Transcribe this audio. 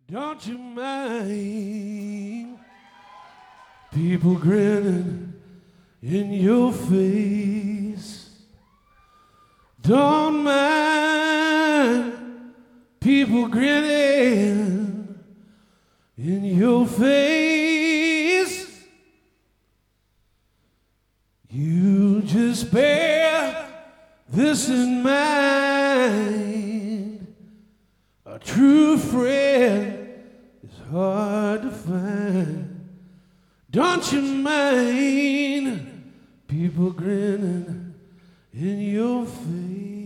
Don't you mind people grinning in your face? Don't mind people grinning in your face. You just bear this in mind. A true friend is hard to find. Don't you mind people grinning in your face?